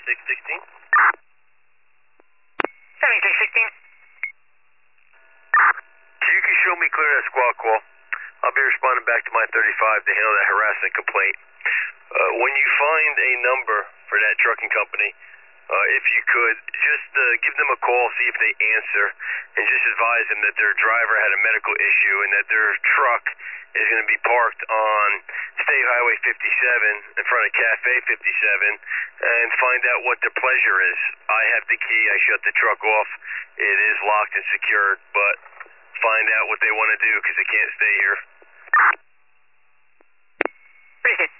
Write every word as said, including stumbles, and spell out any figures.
six sixteen. seventy-six sixteen. You can show me clear that squad call. I'll be responding back to my thirty-five to handle that harassment complaint. Uh, when you find a number for that trucking company, uh, if you could, just uh, give them a call, see if they answer, and just advise them that their driver had a medical issue and that their truck is going to be parked on State Highway fifty-seven in front of Cafe fifty-seven, and find out what their pleasure is. I have the key. I shut the truck off. It is locked and secured, but find out what they want to do because they can't stay here. Appreciate it.